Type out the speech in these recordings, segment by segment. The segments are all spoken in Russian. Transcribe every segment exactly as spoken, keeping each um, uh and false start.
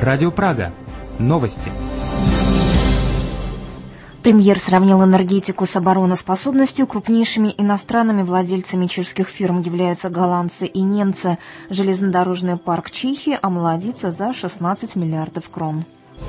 Радио Прага. Новости. Премьер сравнил энергетику с обороноспособностью. Крупнейшими иностранными владельцами чешских фирм являются голландцы и немцы. Железнодорожный парк Чехии омолодится за шестнадцать миллиардов крон.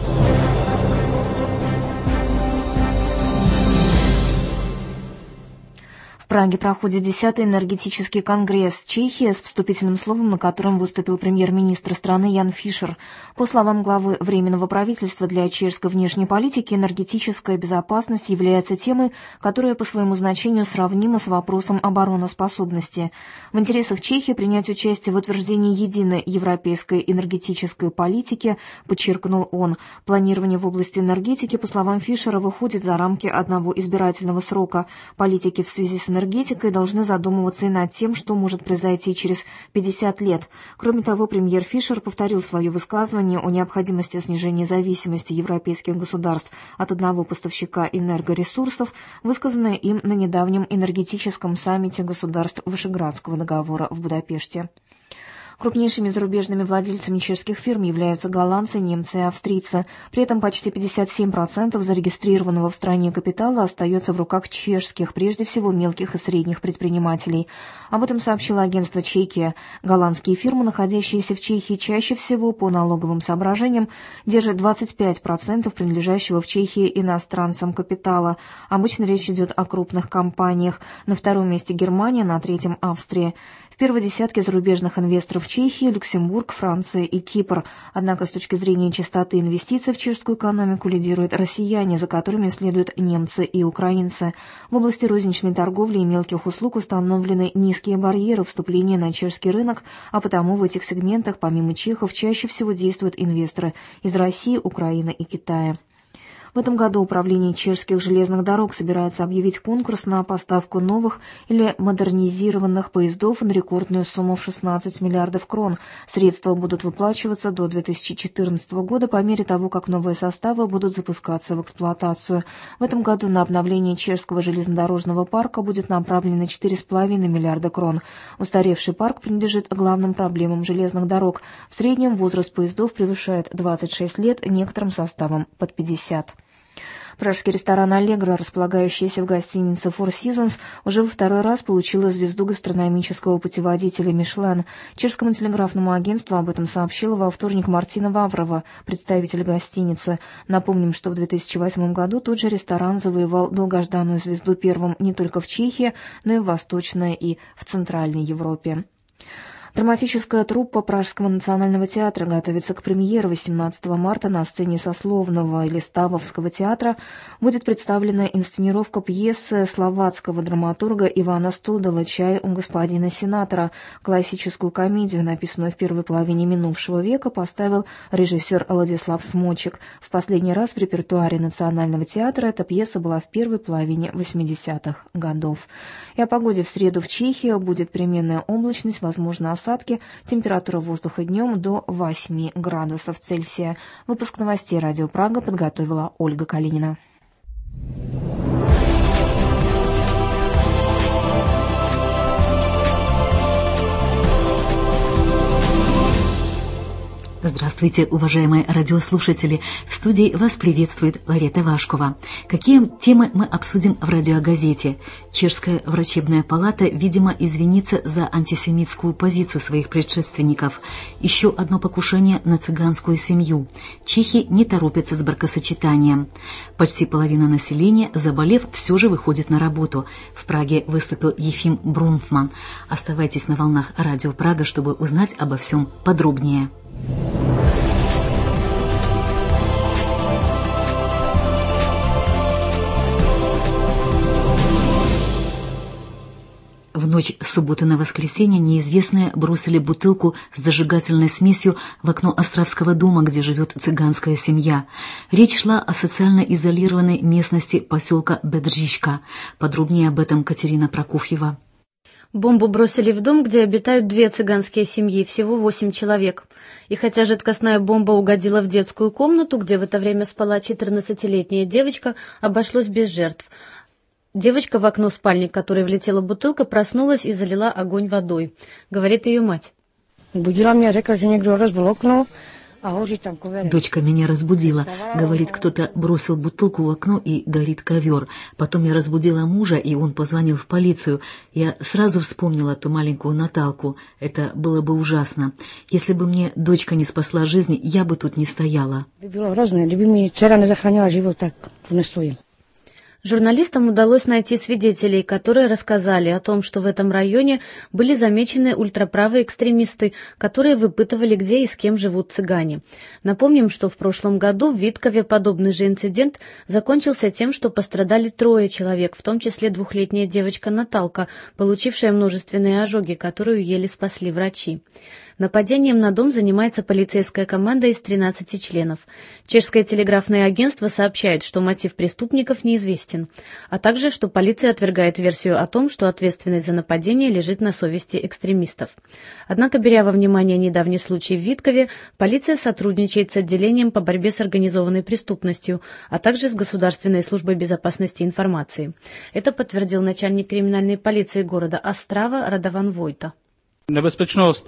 В Праге проходит десятый энергетический конгресс Чехии, с вступительным словом, на котором выступил премьер-министр страны Ян Фишер. По словам главы Временного правительства для чешской внешней политики, энергетическая безопасность является темой, которая по своему значению сравнима с вопросом обороноспособности. В интересах Чехии принять участие в утверждении единой европейской энергетической политики, подчеркнул он. Планирование в области энергетики, по словам Фишера, выходит за рамки одного избирательного срока. Политики в связи с энергетикой должны задумываться и над тем, что может произойти через пятьдесят лет. Кроме того, премьер Фишер повторил свое высказывание о необходимости снижения зависимости европейских государств от одного поставщика энергоресурсов, высказанное им на недавнем энергетическом саммите государств Вышеградского договора в Будапеште. Крупнейшими зарубежными владельцами чешских фирм являются голландцы, немцы и австрийцы. При этом почти пятьдесят семь процентов зарегистрированного в стране капитала остается в руках чешских, прежде всего мелких и средних предпринимателей. Об этом сообщило агентство «Чекия». Голландские фирмы, находящиеся в Чехии, чаще всего по налоговым соображениям держат двадцать пять процентов принадлежащего в Чехии иностранцам капитала. Обычно речь идет о крупных компаниях. На втором месте Германия, на третьем Австрия. В первой десятке зарубежных инвесторов Чехии, Люксембург, Франция и Кипр. Однако с точки зрения частоты инвестиций в чешскую экономику лидируют россияне, за которыми следуют немцы и украинцы. В области розничной торговли и мелких услуг установлены низкие барьеры вступления на чешский рынок, а потому в этих сегментах помимо чехов чаще всего действуют инвесторы из России, Украины и Китая. В этом году Управление чешских железных дорог собирается объявить конкурс на поставку новых или модернизированных поездов на рекордную сумму в шестнадцать миллиардов крон. Средства будут выплачиваться до две тысячи четырнадцатого года по мере того, как новые составы будут запускаться в эксплуатацию. В этом году на обновление чешского железнодорожного парка будет направлено четыре с половиной миллиарда крон. Устаревший парк принадлежит главным проблемам железных дорог. В среднем возраст поездов превышает двадцать шесть лет, некоторым составам под пятьдесят. Пражский ресторан «Аллегро», располагающийся в гостинице Four Seasons, уже во второй раз получила звезду гастрономического путеводителя «Мишлен». Чешскому телеграфному агентству об этом сообщила во вторник Мартина Ваврова, представитель гостиницы. Напомним, что в две тысячи восьмом году тот же ресторан завоевал долгожданную звезду первым не только в Чехии, но и в Восточной и в Центральной Европе. Драматическая труппа Пражского национального театра готовится к премьере. восемнадцатого марта на сцене Сословного или Ставовского театра будет представлена инсценировка пьесы словацкого драматурга Ивана Стодола «Чай у господина сенатора». Классическую комедию, написанную в первой половине минувшего века, поставил режиссер Владислав Смочек. В последний раз в репертуаре Национального театра эта пьеса была в первой половине восьмидесятых годов. И о погоде в среду в Чехии: будет переменная облачность, возможно осадки. Осадки, температура воздуха днем до восьми градусов Цельсия. Выпуск новостей Радио Прага подготовила Ольга Калинина. Здравствуйте, уважаемые радиослушатели! В студии вас приветствует Ларета Вашкова. Какие темы мы обсудим в радиогазете? Чешская врачебная палата, видимо, извинится за антисемитскую позицию своих предшественников. Еще одно покушение на цыганскую семью. Чехи не торопятся с бракосочетанием. Почти половина населения, заболев, все же выходит на работу. В Праге выступил Ефим Брунфман. Оставайтесь на волнах Радио Прага, чтобы узнать обо всем подробнее. В ночь с субботы на воскресенье неизвестные бросили бутылку с зажигательной смесью в окно Островского дома, где живет цыганская семья. Речь шла о социально изолированной местности поселка Бедржичка. Подробнее об этом Катерина Прокофьева. Бомбу бросили в дом, где обитают две цыганские семьи, всего восемь человек. И хотя жидкостная бомба угодила в детскую комнату, где в это время спала четырнадцатилетняя девочка, обошлось без жертв. Девочка, в окно спальни, в которой влетела бутылка, проснулась и залила огонь водой. Говорит ее мать. Budila mě, řekla, že někdo rozbil okno Дочка меня разбудила. Говорит, кто-то бросил бутылку в окно и горит ковер. Потом я разбудила мужа, и он позвонил в полицию. Я сразу вспомнила ту маленькую Наталку. Это было бы ужасно. Если бы мне дочка не спасла жизнь, я бы тут не стояла. Журналистам удалось найти свидетелей, которые рассказали о том, что в этом районе были замечены ультраправые экстремисты, которые выпытывали, где и с кем живут цыгане. Напомним, что в прошлом году в Виткове подобный же инцидент закончился тем, что пострадали трое человек, в том числе двухлетняя девочка Наталка, получившая множественные ожоги, которую еле спасли врачи. Нападением на дом занимается полицейская команда из тринадцати членов. Чешское телеграфное агентство сообщает, что мотив преступников неизвестен, а также, что полиция отвергает версию о том, что ответственность за нападение лежит на совести экстремистов. Однако, беря во внимание недавний случай в Виткове, полиция сотрудничает с отделением по борьбе с организованной преступностью, а также с Государственной службой безопасности информации. Это подтвердил начальник криминальной полиции города Острава Радован Войта. Опасность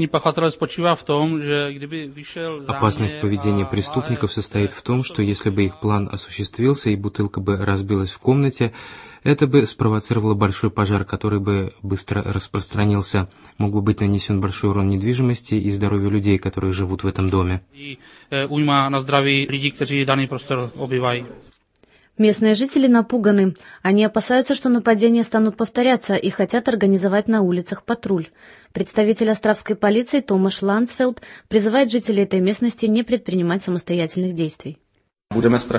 поведения преступников состоит в том, что если бы их план осуществился и бутылка бы разбилась в комнате, это бы спровоцировало большой пожар, который бы быстро распространился. Мог бы быть нанесен большой урон недвижимости и здоровью людей, которые живут в этом доме. Местные жители напуганы. Они опасаются, что нападения станут повторяться и хотят организовать на улицах патруль. Представитель островской полиции Томаш Лансфелд призывает жителей этой местности не предпринимать самостоятельных действий. Мы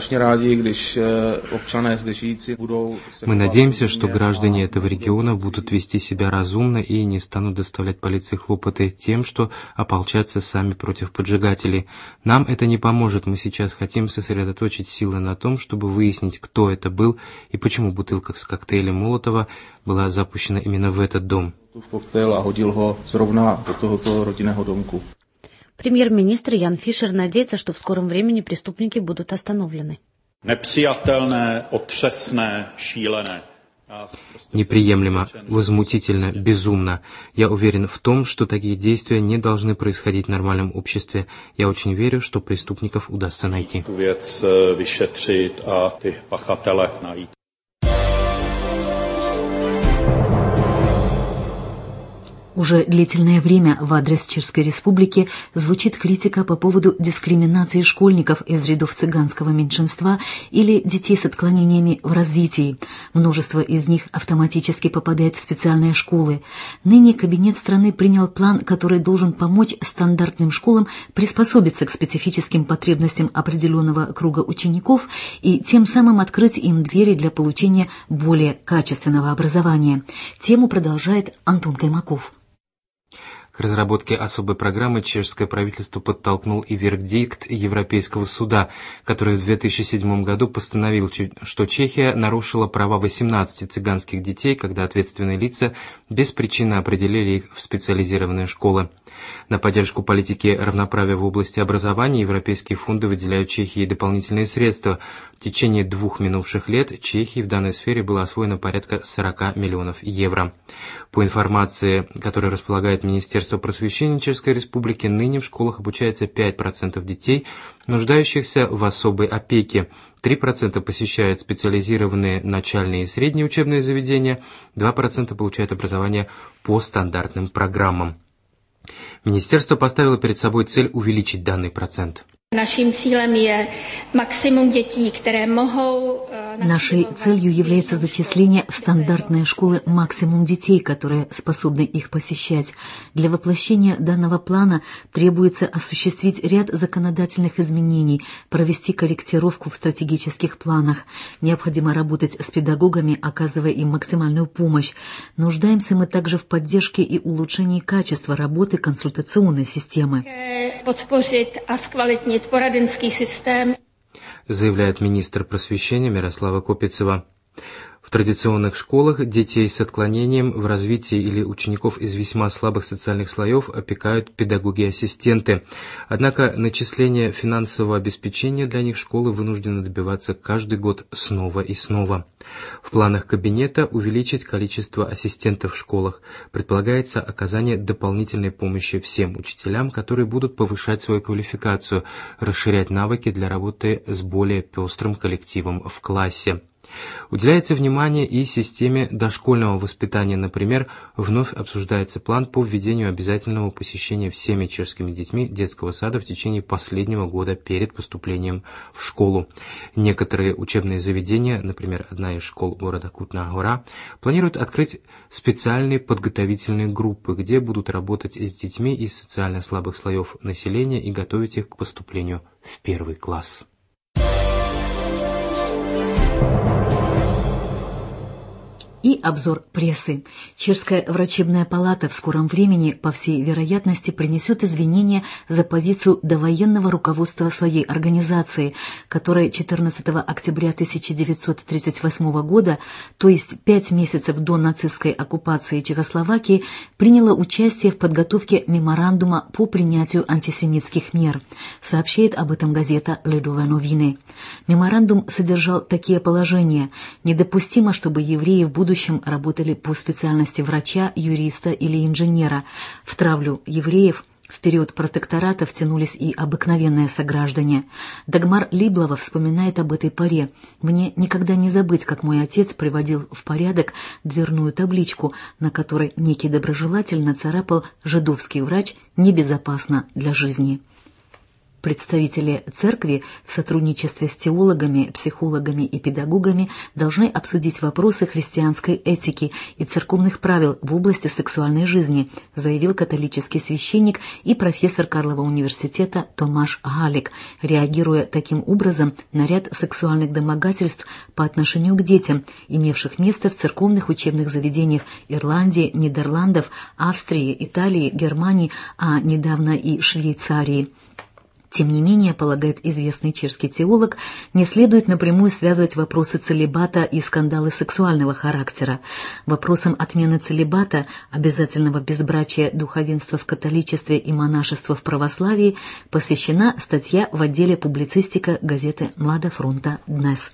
надеемся, что граждане этого региона будут вести себя разумно и не станут доставлять полиции хлопоты тем, что ополчатся сами против поджигателей. Нам это не поможет. Мы сейчас хотим сосредоточить силы на том, чтобы выяснить, кто это был и почему бутылка с коктейлем Молотова была запущена именно в этот дом. Премьер-министр Ян Фишер надеется, что в скором времени преступники будут остановлены. Неприемлемо, возмутительно, безумно. Я уверен в том, что такие действия не должны происходить в нормальном обществе. Я очень верю, что преступников удастся найти. Уже длительное время в адрес Чешской Республики звучит критика по поводу дискриминации школьников из рядов цыганского меньшинства или детей с отклонениями в развитии. Множество из них автоматически попадает в специальные школы. Ныне кабинет страны принял план, который должен помочь стандартным школам приспособиться к специфическим потребностям определенного круга учеников и тем самым открыть им двери для получения более качественного образования. Тему продолжает Антон Каймаков. К разработке особой программы чешское правительство подтолкнул и вердикт Европейского суда, который в две тысячи седьмом году постановил, что Чехия нарушила права восемнадцати цыганских детей, когда ответственные лица без причины определили их в специализированные школы. На поддержку политики равноправия в области образования европейские фонды выделяют Чехии дополнительные средства. В течение двух минувших лет Чехии в данной сфере было освоено порядка сорока миллионов евро. По информации, которой располагает Министерство просвещения Чешской Республики, ныне в школах обучается пять процентов детей, нуждающихся в особой опеке. три процента посещают специализированные начальные и средние учебные заведения, два процента получают образование по стандартным программам. Министерство поставило перед собой цель увеличить данный процент. Нашим цілем є максимум детей, которые могут... Нашей целью является зачисление в стандартные школы максимум детей, которые способны их посещать. Для воплощения данного плана требуется осуществить ряд законодательных изменений, провести корректировку в стратегических планах. Необходимо работать с педагогами, оказывая им максимальную помощь. Нуждаемся мы также в поддержке и улучшении качества работы консультационной системы. Подпорить и сквалитнить пораденский систем. Заявляет министр просвещения Мирослава Копицева. В традиционных школах детей с отклонением в развитии или учеников из весьма слабых социальных слоев опекают педагоги-ассистенты. Однако начисление финансового обеспечения для них школы вынуждены добиваться каждый год снова и снова. В планах кабинета увеличить количество ассистентов в школах. Предполагается оказание дополнительной помощи всем учителям, которые будут повышать свою квалификацию, расширять навыки для работы с более пестрым коллективом в классе. Уделяется внимание и системе дошкольного воспитания. Например, вновь обсуждается план по введению обязательного посещения всеми чешскими детьми детского сада в течение последнего года перед поступлением в школу. Некоторые учебные заведения, например, одна из школ города Кутная Гора, планируют открыть специальные подготовительные группы, где будут работать с детьми из социально слабых слоев населения и готовить их к поступлению в первый класс. И обзор прессы. Чешская врачебная палата в скором времени, по всей вероятности, принесет извинения за позицию довоенного руководства своей организации, которая четырнадцатого октября тысяча девятьсот тридцать восьмого года, то есть пять месяцев до нацистской оккупации Чехословакии, приняла участие в подготовке меморандума по принятию антисемитских мер. Сообщает об этом газета «Ледовые новины». Меморандум содержал такие положения: недопустимо, чтобы евреи в будущем работали по специальности врача, юриста или инженера. В травлю евреев в период протектората втянулись и обыкновенные сограждане. Дагмар Либлова вспоминает об этой поре. «Мне никогда не забыть, как мой отец приводил в порядок дверную табличку, на которой некий доброжелатель нацарапал «Жидовский врач небезопасно для жизни». Представители церкви в сотрудничестве с теологами, психологами и педагогами должны обсудить вопросы христианской этики и церковных правил в области сексуальной жизни, заявил католический священник и профессор Карлова университета Томаш Галик, реагируя таким образом на ряд сексуальных домогательств по отношению к детям, имевших место в церковных учебных заведениях Ирландии, Нидерландов, Австрии, Италии, Германии, а недавно и Швейцарии. Тем не менее, полагает известный чешский теолог, не следует напрямую связывать вопросы целибата и скандалы сексуального характера. Вопросам отмены целибата, обязательного безбрачия духовенства в католичестве и монашества в православии посвящена статья в отделе публицистика газеты «Млада фронта Днес».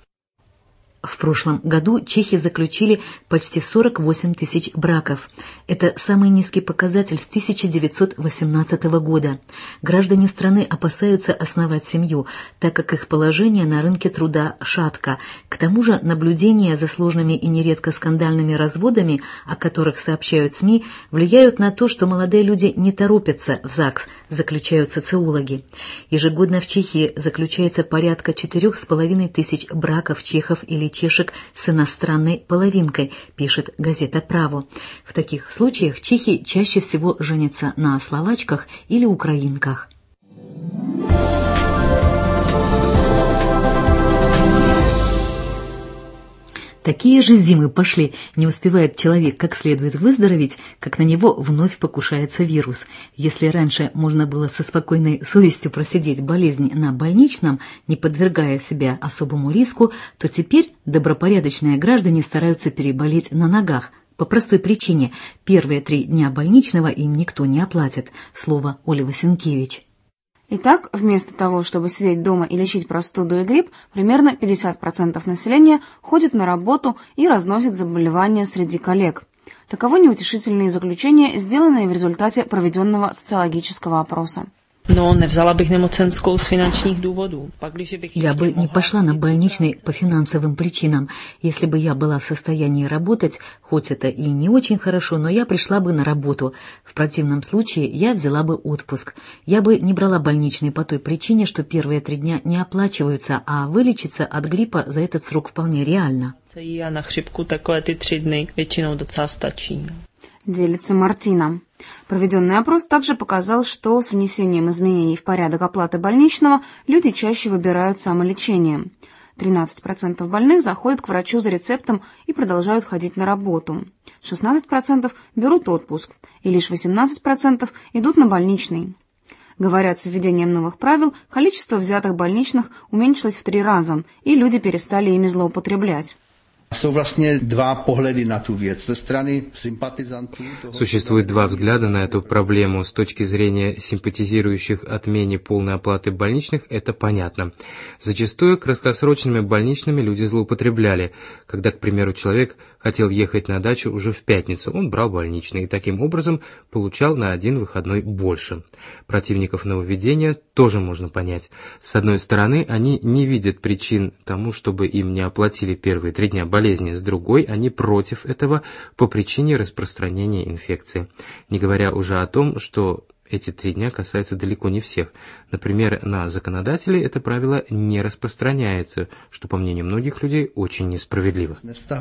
В прошлом году чехи заключили почти сорок восемь тысяч браков. Это самый низкий показатель с тысяча девятьсот восемнадцатого года. Граждане страны опасаются основать семью, так как их положение на рынке труда шатко. К тому же наблюдения за сложными и нередко скандальными разводами, о которых сообщают СМИ, влияют на то, что молодые люди не торопятся в ЗАГС, заключают социологи. Ежегодно в Чехии заключается порядка четырех с половиной тысяч браков чехов или чешек с иностранной половинкой, пишет газета «Право». В таких случаях чехи чаще всего женятся на словачках или украинках. Такие же зимы пошли, не успевает человек как следует выздороветь, как на него вновь покушается вирус. Если раньше можно было со спокойной совестью просидеть болезнь на больничном, не подвергая себя особому риску, то теперь добропорядочные граждане стараются переболеть на ногах. По простой причине – первые три дня больничного им никто не оплатит. Слово Оли Васенкевич. Итак, вместо того, чтобы сидеть дома и лечить простуду и грипп, примерно пятьдесят процентов населения ходит на работу и разносит заболевания среди коллег. Таковы неутешительные заключения, сделанные в результате проведенного социологического опроса. No, nevzala bych nemocenskou z finančních důvodů. Я бы не пошла на больничный по финансовым причинам. Если бы я была в состоянии работать, хоть это и не очень хорошо, но я пришла бы на работу. В противном случае я взяла бы отпуск. Я бы не брала больничный по той причине, что первые три дня не оплачиваются, а вылечиться от гриппа за этот срок вполне реально. A na chřipku takové ty tři dny většinou docela stačí. Делится Мартина. Проведенный опрос также показал, что с внесением изменений в порядок оплаты больничного люди чаще выбирают самолечение. тринадцать процентов больных заходят к врачу за рецептом и продолжают ходить на работу. шестнадцать процентов берут отпуск, и лишь восемнадцать процентов идут на больничный. Говорят, с введением новых правил количество взятых больничных уменьшилось в три раза, и люди перестали ими злоупотреблять. Существует два взгляда на эту проблему. С точки зрения симпатизирующих отмене полной оплаты больничных, это понятно. Зачастую краткосрочными больничными люди злоупотребляли. Когда, к примеру, человек хотел ехать на дачу уже в пятницу, он брал больничный и таким образом получал на один выходной больше. Противников нововведения тоже можно понять. С одной стороны, они не видят причин тому, чтобы им не оплатили первые три дня болезни. С другой, они против этого по причине распространения инфекции. Не говоря уже о том, что эти три дня касаются далеко не всех. Например, на законодателей это правило не распространяется, что, по мнению многих людей, очень несправедливо.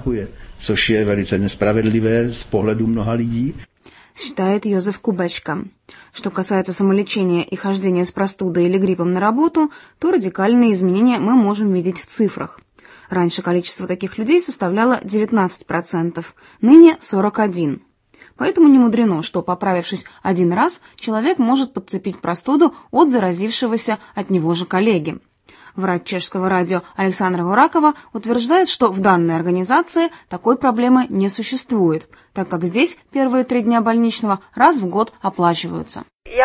Считает Йозеф Кубечка. Что касается самолечения и хождения с простудой или гриппом на работу, то радикальные изменения мы можем видеть в цифрах. Раньше количество таких людей составляло девятнадцать процентов, ныне сорок один процент. Поэтому не мудрено, что, поправившись один раз, человек может подцепить простуду от заразившегося от него же коллеги. Врач чешского радио Александра Горакова утверждает, что в данной организации такой проблемы не существует, так как здесь первые три дня больничного раз в год оплачиваются.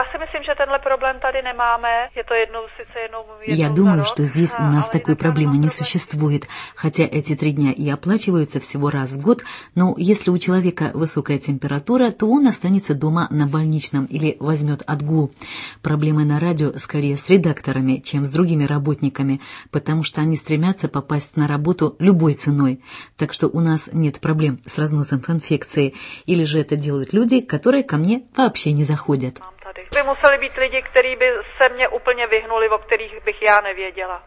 Я думаю, что здесь у нас такой проблемы не существует, хотя эти три дня и оплачиваются всего раз в год, но если у человека высокая температура, то он останется дома на больничном или возьмет отгул. Проблемы на радио скорее с редакторами, чем с другими работниками, потому что они стремятся попасть на работу любой ценой, так что у нас нет проблем с разносом инфекции, или же это делают люди, которые ко мне вообще не заходят. By museli být lidi, kteří by se mě úplně vyhnuli, o kterých bych já nevěděla.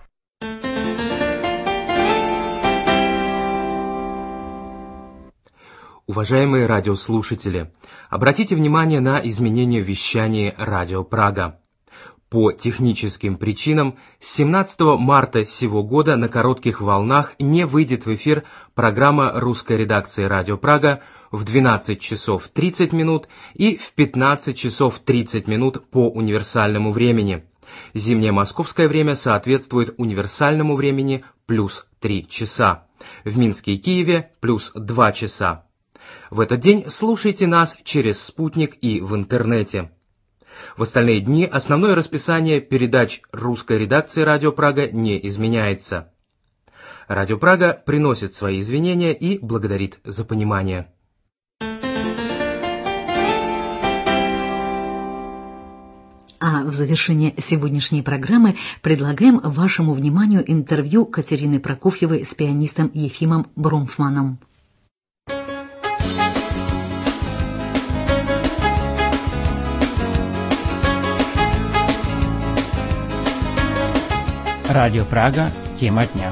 Уважаемые радиослушатели, обратите внимание на изменения в вещании Радио Прага. По техническим причинам с семнадцатого марта сего года на коротких волнах не выйдет в эфир программа русской редакции Радио Прага в двенадцать часов тридцать минут и в пятнадцать часов тридцать минут по универсальному времени. Зимнее московское время соответствует универсальному времени плюс три часа. В Минске и Киеве плюс два часа. В этот день слушайте нас через спутник и в интернете. В остальные дни основное расписание передач русской редакции Радио Прага не изменяется. Радио Прага приносит свои извинения и благодарит за понимание. А в завершение сегодняшней программы предлагаем вашему вниманию интервью Катерины Прокофьевой с пианистом Ефимом Бронфманом. Радио Прага. Тема дня.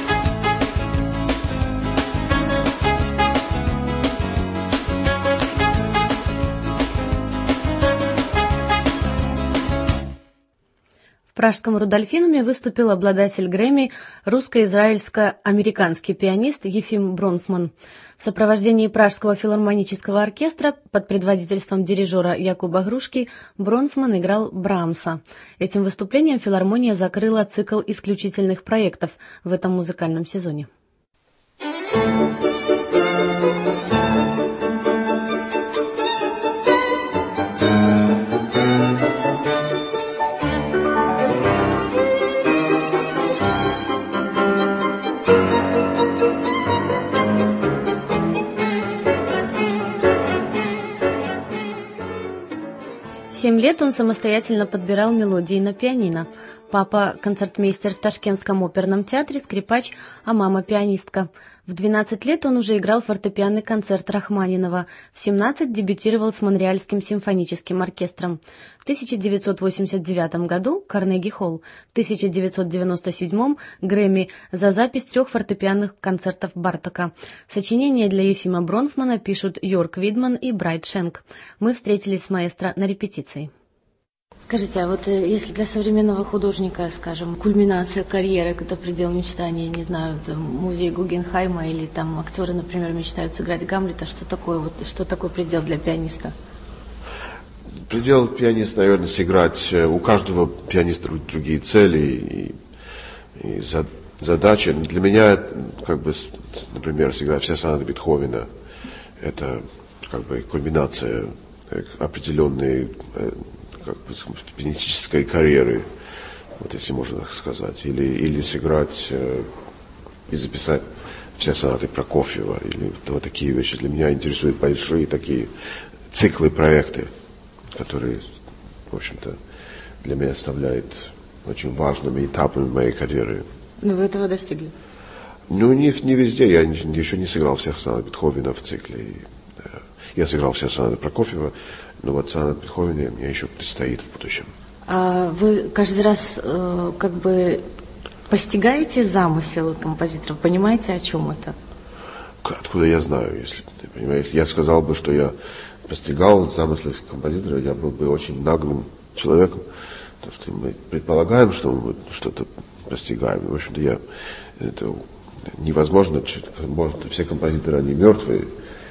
В пражском Рудольфинуме выступил обладатель Грэмми, русско-израильско-американский пианист Ефим Бронфман. В сопровождении Пражского филармонического оркестра под предводительством дирижера Якуба Грушки Бронфман играл Брамса. Этим выступлением филармония закрыла цикл исключительных проектов в этом музыкальном сезоне. В семь лет он самостоятельно подбирал мелодии на пианино. Папа – концертмейстер в Ташкентском оперном театре, скрипач, а мама – пианистка. В двенадцать лет он уже играл фортепианный концерт Рахманинова. В семнадцать дебютировал с Монреальским симфоническим оркестром. В тысяча девятьсот восемьдесят девятом году – Карнеги-холл. В тысяча девятьсот девяносто седьмом – Грэмми за запись трех фортепианных концертов Бартока. Сочинения для Ефима Бронфмана пишут Йорк Видман и Брайт Шенк. Мы встретились с маэстро на репетиции. Скажите, а вот если для современного художника, скажем, кульминация карьеры, это предел мечтаний, не знаю, там, музей Гугенхайма или там актеры, например, мечтают сыграть Гамлета, что такое, вот, что такое предел для пианиста? Предел пианиста, наверное, сыграть, у каждого пианиста другие цели, и, и за задача. Для меня, как бы, например, всегда все сонаты Бетховена – это как бы кульминация определенной как бы, фонетической карьеры, вот если можно так сказать, или, или сыграть и записать все сонаты Прокофьева, или вот такие вещи. Для меня интересуют большие такие циклы, проекты, которые, в общем-то, для меня составляют очень важными этапами моей карьеры. Но вы этого достигли? Ну, не, не везде. Я еще не сыграл всех сонат Бетховена в цикле. Я сыграл все сонаты Прокофьева, но вот сонат Бетховена мне еще предстоит в будущем. А вы каждый раз э, как бы постигаете замысел композитора? Понимаете, о чем это? Откуда я знаю, если ты понимаешь? Я сказал бы, что я постигал замыслы композитора, я был бы очень наглым человеком. То, что мы предполагаем, что мы что-то постигаем. В общем-то, я, это невозможно. Может, все композиторы, они мертвые.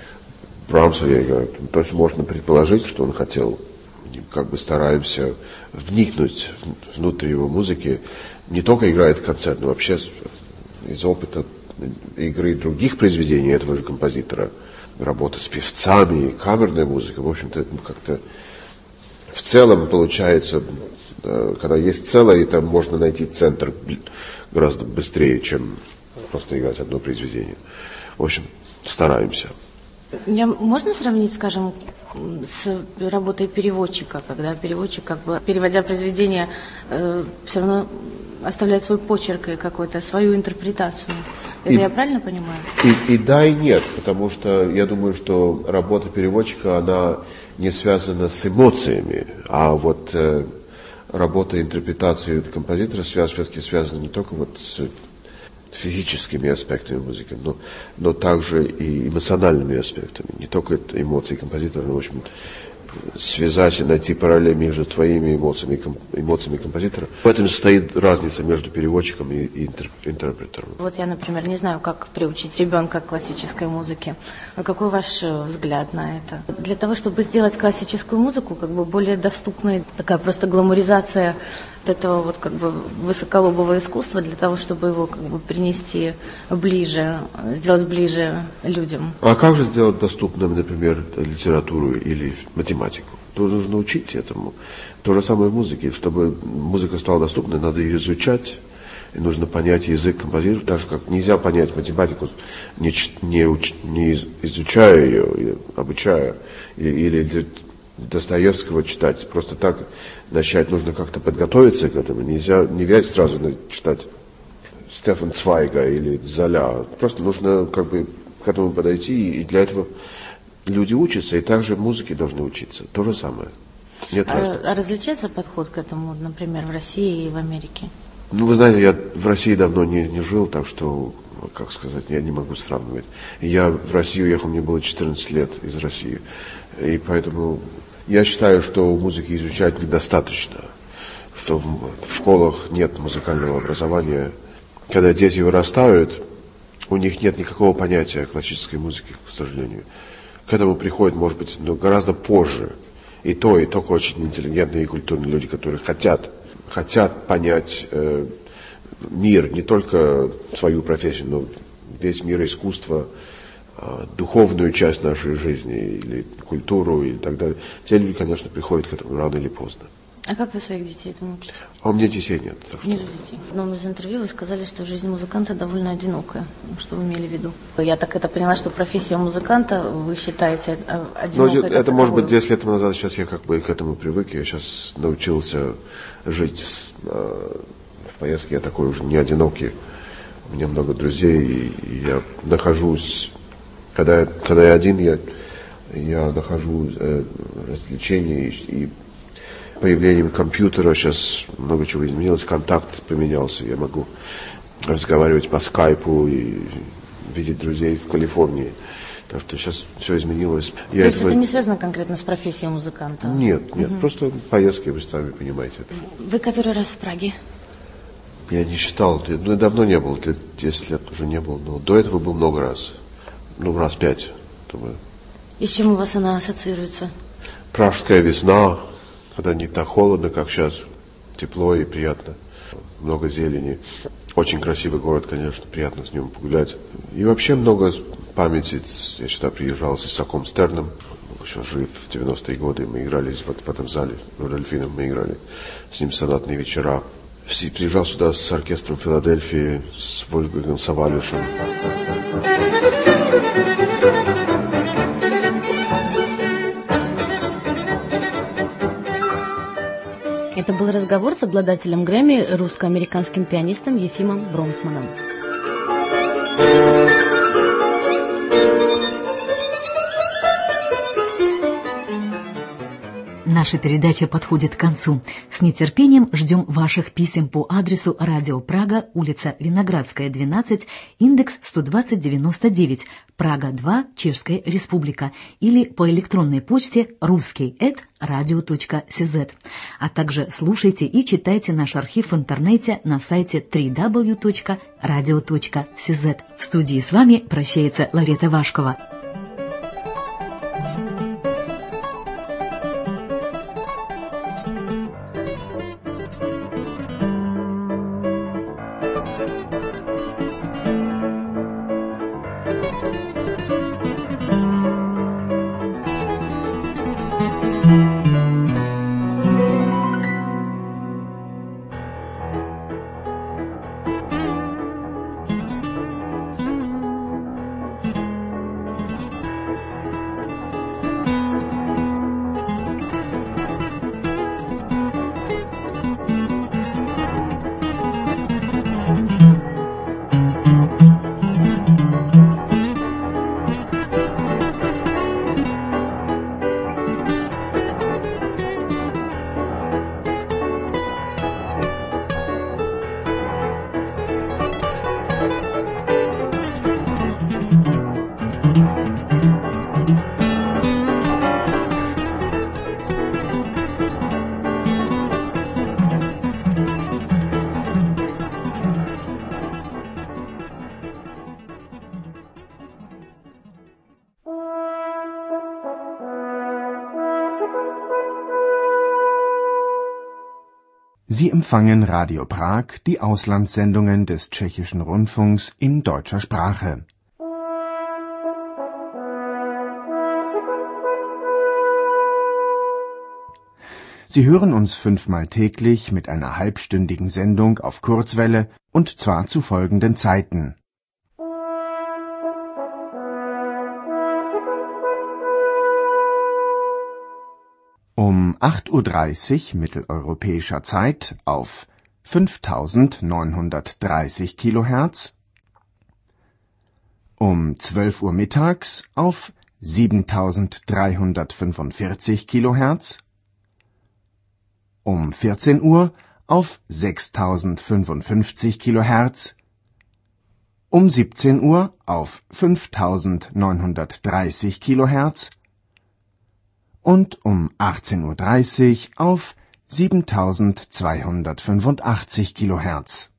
Брамсу я говорю. То есть можно предположить, что он хотел. И как бы стараемся вникнуть внутрь его музыки. Не только играет концерт, но вообще из опыта игры других произведений этого же композитора. Работа с певцами, камерная музыка. В общем-то, как-то в целом получается, когда есть целое, там можно найти центр гораздо быстрее, чем просто играть одно произведение. В общем, стараемся. Можно сравнить, скажем, с работой переводчика, когда переводчик, как бы, переводя произведение, э, все равно оставляет свой почерк и какую-то свою интерпретацию. Это и, я правильно понимаю? И, и да, и нет, потому что я думаю, что работа переводчика, она не связана с эмоциями, а вот э, работа интерпретации композитора связ, все-таки связана не только вот с физическими аспектами музыки, но, но также и эмоциональными аспектами. Не только эмоции композитора, но, в общем, связать и найти параллель между твоими эмоциями и эмоциями композитора. В этом состоит разница между переводчиком и, и интерпретером. Вот я, например, не знаю, как приучить ребенка к классической музыке. Но какой ваш взгляд на это? Для того, чтобы сделать классическую музыку как бы более доступной, такая просто гламуризация вот этого вот как бы высоколобого искусства, для того, чтобы его как бы принести ближе, сделать ближе людям. А как же сделать доступным, например, литературу или математику? Тоже нужно учить этому. То же самое в музыке. Чтобы музыка стала доступной, надо ее изучать. И нужно понять язык композитора, так же как нельзя понять математику, не, не, уч, не изучая ее, или обучая, или, или Достоевского читать. Просто так начать нужно как-то подготовиться к этому. Нельзя не взять сразу читать Стефан Цвайга или Золя. Просто нужно как бы к этому подойти, и для этого люди учатся, и также музыке должны учиться. То же самое. Нет разницы. А различается подход к этому, например, в России и в Америке? Ну, вы знаете, я в России давно не, не жил, так что, как сказать, я не могу сравнивать. Я в Россию уехал, мне было четырнадцать лет из России. И поэтому я считаю, что музыки изучать недостаточно, что в, в школах нет музыкального образования. Когда дети вырастают, у них нет никакого понятия классической музыки, к сожалению. К этому приходят, может быть, но гораздо позже. И то, и только очень интеллигентные и культурные люди, которые хотят, хотят понять э, мир, не только свою профессию, но весь мир искусства, э, духовную часть нашей жизни, или культуру, и так далее. Те люди, конечно, приходят к этому рано или поздно. А как вы своих детей этому учите? А у меня детей нет. Так что... Нет детей. В одном из интервью вы сказали, что жизнь музыканта довольно одинокая. Что вы имели в виду? Я так это поняла, что профессия музыканта вы считаете одинокой. Ну, это, это может быть десять лет назад, сейчас я как бы к этому привык. Я сейчас научился жить с, э, в поездке. Я такой уже не одинокий. У меня много друзей, и, и я нахожусь, когда, когда я один, я, я нахожу э, развлечения и, и появлением компьютера сейчас много чего изменилось, контакт поменялся, я могу разговаривать по скайпу и видеть друзей в Калифорнии. Так что сейчас все изменилось. То я есть этого... это не связано конкретно с профессией музыканта? Нет, нет, угу. Просто поездки, вы сами понимаете это. Вы который раз в Праге? Я не считал, ну, давно не был, десять лет уже не был, но до этого был много раз, ну, раз пять, думаю. И с чем у вас она ассоциируется? Пражская весна, когда не так холодно, как сейчас, тепло и приятно, много зелени. Очень красивый город, конечно, приятно с ним погулять. И вообще много памяти. Я сюда приезжал с Исаком Стерном. Был еще жив в девяностые годы. Мы играли вот в этом зале. В Дельфинах мы играли с ним сонатные вечера. Приезжал сюда с оркестром Филадельфии, с Вольфгангом Савалюшем. Это был разговор с обладателем Грэмми, русско-американским пианистом Ефимом Бронфманом. Наша передача подходит к концу. С нетерпением ждем ваших писем по адресу Радио Прага, улица Виноградская, двенадцать, индекс сто двадцать девяносто девять, Прага два, Чешская Республика, или по электронной почте русский эт радио точка cz. А также слушайте и читайте наш архив в интернете на сайте дабл ю дабл ю дабл ю точка радио точка cz. В студии с вами прощается Ларета Вашкова. Sie empfangen Radio Prag, die Auslandssendungen des Tschechischen Rundfunks in deutscher Sprache. Sie hören uns fünfmal täglich mit einer halbstündigen Sendung auf Kurzwelle und zwar zu folgenden Zeiten. Um acht Uhr dreißig mitteleuropäischer Zeit auf fünftausendneunhundertdreißig Kilohertz, um zwölf Uhr mittags auf siebentausenddreihundertfünfundvierzig Kilohertz, um vierzehn Uhr auf sechstausendfünfundfünfzig Kilohertz, um siebzehn Uhr auf fünftausendneunhundertdreißig Kilohertz und um achtzehn Uhr dreißig auf siebentausendzweihundertfünfundachtzig Kilohertz.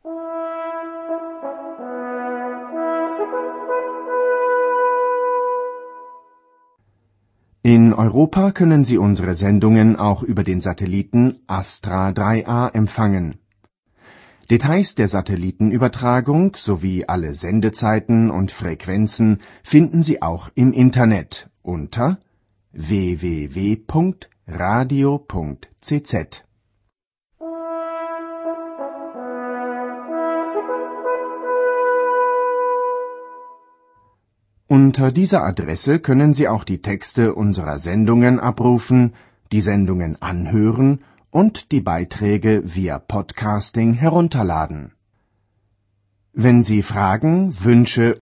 In Europa können Sie unsere Sendungen auch über den Satelliten Astra drei A empfangen. Details der Satellitenübertragung sowie alle Sendezeiten und Frequenzen finden Sie auch im Internet unter w w w punkt radio punkt c z. Unter dieser Adresse können Sie auch die Texte unserer Sendungen abrufen, die Sendungen anhören und die Beiträge via Podcasting herunterladen. Wenn Sie Fragen, Wünsche